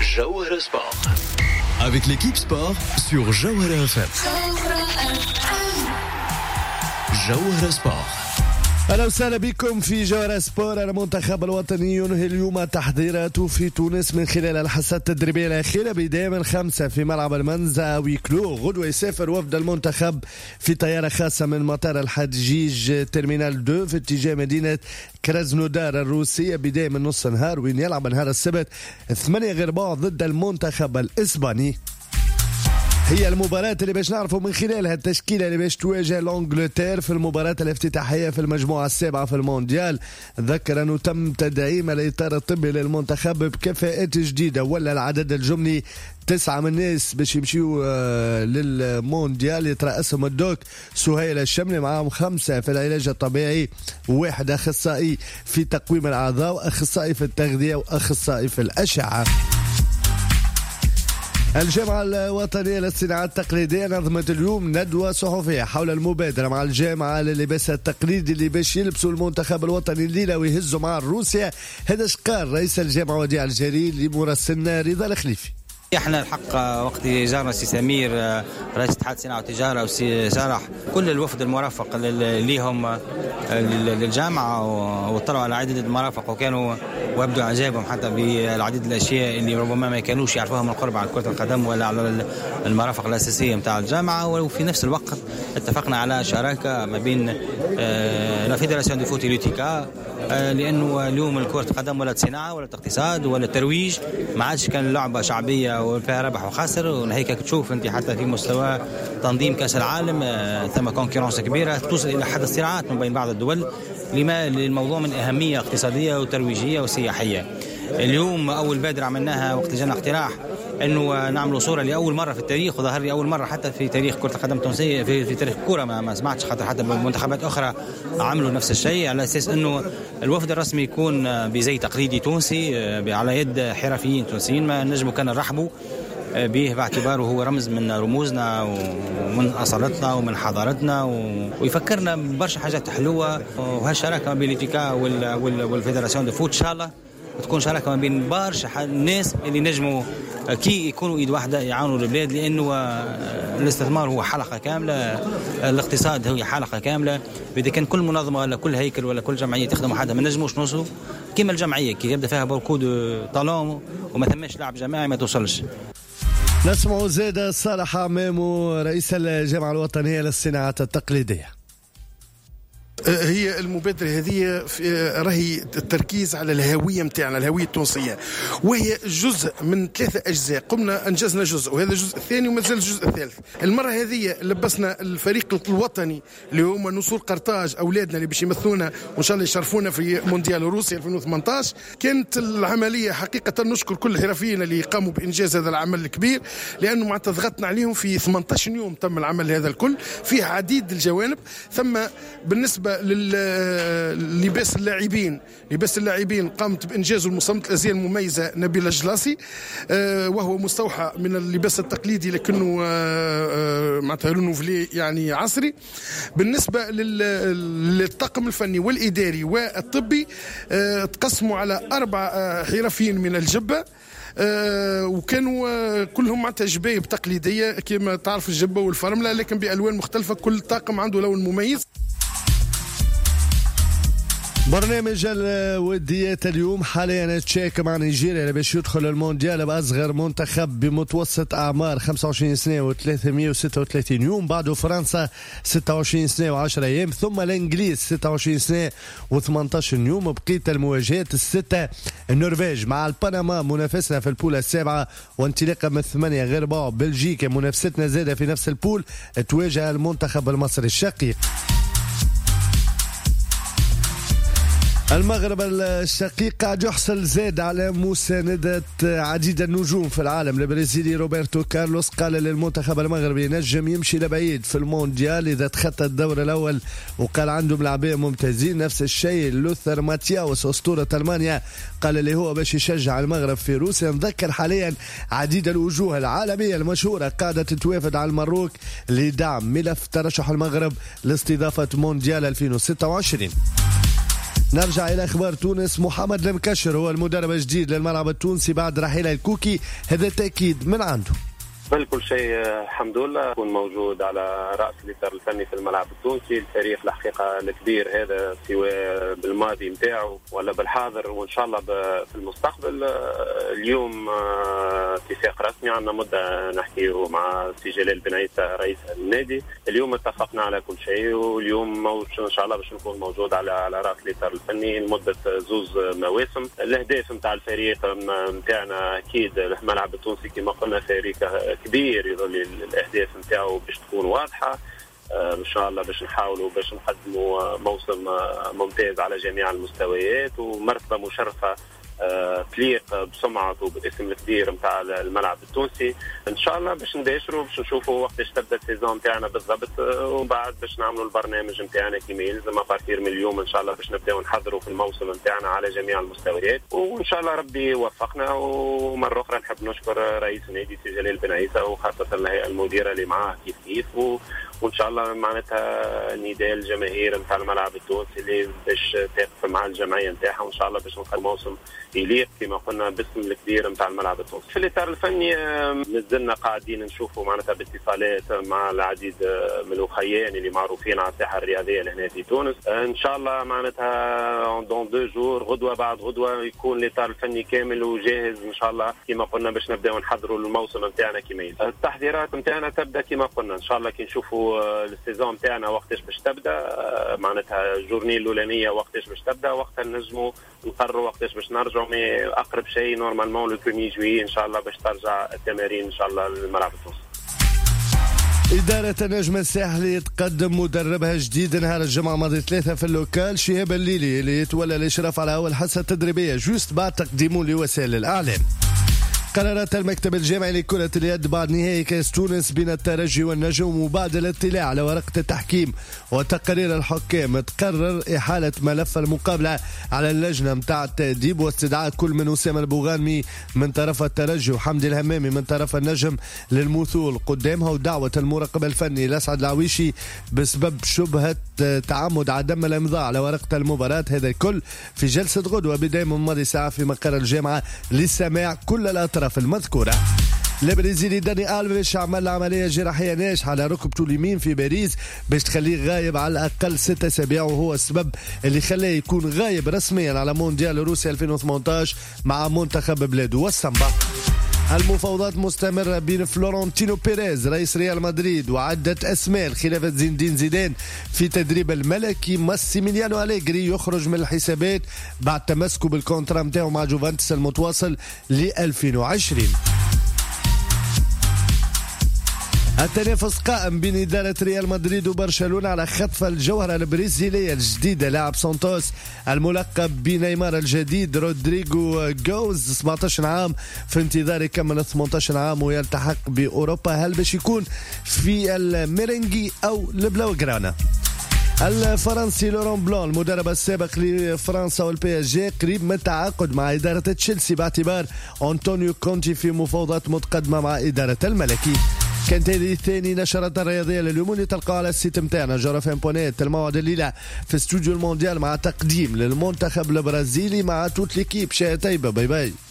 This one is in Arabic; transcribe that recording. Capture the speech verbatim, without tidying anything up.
Jawahara Sport. Avec l'équipe sport sur Jawahara F M. Jawahara Sport. أهلا وسهلا بكم في جوهرة سبور. المنتخب الوطني ينهي اليوم تحضيراته في تونس من خلال الحصات التدريبية الأخيرة بداية من خمسة في ملعب المنزه ويكلو. غدوة يسافر وفد المنتخب في طيارة خاصة من مطار الحجيج ترمينال اثنين في اتجاه مدينة كرازنودار الروسية بداية من نص نهار، وين يلعب نهار السبت ثمانية غير بعض ضد المنتخب الإسباني. هي المباراة اللي باش نعرفوا من خلالها التشكيلة اللي باش تواجه لانجلتير في المباراة الافتتاحية في المجموعة السابعة في المونديال. ذكر أنه تم تدعيم الإطار الطبي للمنتخب بكفاءات جديدة، ولا العدد الجملي تسعة من الناس باش يمشيوا للمونديال يترأسهم الدوك سهيل الشملي، معهم خمسة في العلاج الطبيعي وواحد أخصائي في تقويم الأعضاء وأخصائي في التغذية وأخصائي في الأشعة. الجامعة الوطنية للصناعات التقليدية نظمت اليوم ندوة صحفية حول المبادرة مع الجامعة للباس التقليدي اللي باش يلبسوا المنتخب الوطني الليلة ويهزوا مع روسيا. هذا قال رئيس الجامعة وديع الجليل لمراسلنا رضا الخليفي. احنا الحق وقت جارنا سي سمير رئيس اتحاد الصناعه والتجاره وسي سارح كل الوفد المرافق ليهم للجامعه واطلعوا على عدد المرافق وكانوا وابدوا اعجابهم حتى بالعديد الاشياء اللي ربما ما كانوش يعرفوها من قرب على كره القدم ولا على المرافق الاساسيه نتاع الجامعه. وفي نفس الوقت اتفقنا على شراكه ما بين لا فيدراسيون دي فوت لوتيكا، لانه اليوم كره القدم ولا صناعه ولا اقتصاد ولا ترويج، ما عادش كان لعبه شعبيه وفيها ربح وخسر. ونهيك تشوف انت حتى في مستوى تنظيم كاس العالم ثم كونكورنس كبيره توصل الى حد الصراعات من بين بعض الدول لما للموضوع من اهميه اقتصاديه وترويجيه وسياحيه. اليوم اول بادره عملناها وقت جانا اقتراح انه نعملوا صوره لاول مره في التاريخ، وظهر لي اول مره حتى في تاريخ كره القدم التونسيه في, في تاريخ الكره ما, ما سمعتش خاطر حتى منتخبات اخرى عملوا نفس الشيء، على اساس انه الوفد الرسمي يكون بزي تقليدي تونسي على يد حرفيين تونسيين ما نجموا كان نرحبوا به باعتباره هو رمز من رموزنا ومن أصالتنا ومن حضارتنا ويفكرنا برشا حاجات حلوة. وهالشراكة ما بين الاتيكا والفيدراسيون دو فوت إن شاء الله تكون شراكة ما بين برشا الناس اللي نجموا كي يكونوا ايد واحدة يعاونوا البلاد، لأنه الاستثمار هو حلقة كاملة، الاقتصاد هو حلقة كاملة. إذا كان كل منظمة ولا كل هيكل ولا كل جمعية تخدم حدا ما نجموش نوصلوا كما الجمعية كي يبدأ فيها بوكو دو طالون وما ثماش لعب جماعي ما توصلش. نسمع زيد صالح عمامو رئيس الجامعة الوطنية للصناعات التقليدية. هي المبادرة هذه راهي التركيز على الهوية متاعنا، الهوية التونسية، وهي جزء من ثلاثة أجزاء. قمنا أنجزنا جزء وهذا الجزء الثاني وما زال الجزء الثالث. المرة هذه لبسنا الفريق الوطني اللي هما نصور قرطاج أولادنا اللي باش يمثلونا وإن شاء الله يشرفونا في مونديال روسيا ألفين وثمانية عشر. كانت العملية حقيقة نشكر كل الحرفيين اللي قاموا بإنجاز هذا العمل الكبير، لأنه معناتها ضغطنا عليهم في ثمانية عشر يوم تم العمل هذا الكل، فيه عديد الجوانب. ثم بالنسبة للباس اللاعبين لباس اللاعبين قامت بإنجاز المصممة الأزياء المميزة نبيلة الجلاسي، وهو مستوحى من اللباس التقليدي لكنه معناتها رونوفلي يعني عصري. بالنسبة للطاقم الفني والإداري والطبي تقسموا على أربع حرفيين من الجبة، أه وكانوا أه كلهم معناتها جبايب تقليدية كما تعرف الجبة والفرملة، لكن بألوان مختلفة، كل طاقم عنده لون مميز. برنامج الوديات اليوم حاليا تشيك مع نيجيريا باش يدخل المونديال بأصغر منتخب بمتوسط أعمار خمسة وعشرين سنة وثلاثمئة وستة وثلاثين يوم، بعده فرنسا ستة وعشرين سنة وعشرة أيام، ثم الإنجليز ستة وعشرين سنة وثمانية عشر يوم. بقية المواجهات الستة النرويج مع البنما منافسنا في البول السابعة، وانطلاقا من ثمانية غير بعض بلجيكا منافستنا زادة في نفس البول تواجه المنتخب المصري الشقيق. المغرب الشقيق قاعد يحصل زاد على مساندة عديد النجوم في العالم. البرازيلي روبرتو كارلوس قال للمنتخب المغربي نجم يمشي لبعيد في المونديال إذا تخطى الدور الأول، وقال عندهم لاعبين ممتازين. نفس الشيء لوثر ماتياوس أسطورة ألمانيا قال اللي هو باش يشجع المغرب في روسيا. نذكر حاليا عديد الوجوه العالمية المشهورة قاعدة تتوافد على المروك لدعم ملف ترشح المغرب لاستضافة مونديال ألفين وستة وعشرين. نرجع إلى أخبار تونس. محمد المكشر هو المدرب الجديد للملعب التونسي بعد رحيل الكوكي، هذا تأكيد من عنده. بل كل شيء الحمد لله يكون موجود على رأس الإطار الفني في الملعب التونسي. الفريق الحقيقة الكبير هذا سواء بالماضي متاعه ولا بالحاضر وإن شاء الله في المستقبل. اليوم اتفاق رسمي، عندنا مدة نحكيه مع سي جلال بن عيسى رئيس النادي. اليوم اتفقنا على كل شيء، واليوم إن شاء الله باش نكون موجود على على رأس الإطار الفني لمدة زوز مواسم. الأهداف متاع الفريق متاعنا أكيد الملعب التونسي كما قلنا فريق كبير، يظل الاهداف نتاعو باش تكون واضحه آه ان شاء الله، باش نحاولوا باش نقدموا موسم آه ممتاز على جميع المستويات ومرتبه مشرفه آه تليق بسمعته وبالاسم الكبير نتاع الملعب التونسي. ان شاء الله باش نداشروا باش نشوفوا وقتاش تبدا السيزون نتاعنا بالضبط، آه ومن بعد باش نعملوا البرنامج نتاعنا كيما يلزم ابارتير من اليوم ان شاء الله باش نبداو نحضروا في الموسم نتاعنا على جميع المستويات، وان شاء الله ربي يوفقنا. ومره اخرى نحب نشكر رئيس النادي سي جلال بن عيسى وخاصه الهيئه المديره اللي معاه كيف كيف، وان شاء الله معناتها نداء الجماهير نتاع الملعب التونسي اللي باش تقف مع الجمعيه نتاعها وان شاء الله باش نخلي موسم يليق كما قلنا باسم الكبير نتاع الملعب التونسي. في الاطار الفني مازلنا قاعدين نشوفوا معناتها باتصالات مع العديد من الاخيان اللي معروفين على الساحه الرياضيه لهنا في تونس. ان شاء الله معناتها دون دو جور غدوه بعد غدوه يكون الاطار الفني كامل وجاهز ان شاء الله كما قلنا باش نبداو نحضروا الموسم نتاعنا كما يلزم. التحضيرات نتاعنا تبدا كما قلنا ان شاء الله كي نشوفوا السيزون نتاعنا وقتاش باش تبدا، معناتها الجورني الاولانيه وقتاش باش تبدا، وقتها نجموا نقرروا وقتاش باش نرجعوا. مي اقرب شيء نورمالمون لو بروميير جويي ان شاء الله باش ترجع التمارين ان شاء الله للملعب التونسي. إدارة النجم الساحلي تقدم مدربها جديد نهار الجمعة ماضي ثلاثة في اللوكال، شهاب الليلي اللي يتولى الإشراف على أول حصة تدريبية جوست بعد تقديمه لوسائل الإعلام. قرارات المكتب الجامعي لكرة اليد بعد نهائي كأس تونس بين الترجي والنجم وبعد الاطلاع على ورقة التحكيم وتقارير الحكام تقرر إحالة ملف المقابلة على اللجنة متاع التأديب واستدعاء كل من أسامة البوغانمي من طرف الترجي وحمدي الهمامي من طرف النجم للمثول قدامها، ودعوة المراقب الفني لأسعد العويشي بسبب شبهة تعمد عدم الإمضاء على ورقة المباراة. هذا الكل في جلسة غدوة بداية من ماضي ساعة في مقر الجامعة لسماع كل الأطراف المذكورة. البرازيلي داني ألفيش عمل عملية جراحية ناجحة على ركبته اليمين في باريس باش تخليه غايب على الأقل ستة أسابيع، وهو السبب اللي خلاه يكون غايب رسميا على مونديال روسيا ألفين وثمانية عشر مع منتخب بلاده والسامبا. المفاوضات مستمرة بين فلورنتينو بيريز رئيس ريال مدريد وعدة أسماء خلافة زين الدين زيدان في تدريب الملكي. ماسيميليانو أليغري يخرج من الحسابات بعد تمسكه بالكونترا متاعه مع جوفنتوس المتواصل ل ألفين وعشرين. التنافس قائم بين إدارة ريال مدريد وبرشلونة على خطف الجوهرة البرازيلية الجديدة لاعب سانتوس الملقب بنيمار الجديد رودريغو جوز سبعة عشر عام في انتظار يكمل ثمانية عشر عام ويلتحق بأوروبا، هل باش يكون في الميرينجي أو البلاوغرانا. الفرنسي لوران بلان المدرب السابق لفرنسا والبي اس جي قريب من التعاقد مع إدارة تشيلسي باعتبار أنطونيو كونتي في مفاوضات متقدمة مع إدارة الملكي. كانت هذه الثاني نشرات الرياضية لليوم اللي تلقاها على السيت متاعنا جرف امبونيت. الموعد الليلة في استوديو المونديال مع تقديم للمنتخب البرازيلي مع توت ليكيب. شيء طيبة، باي باي.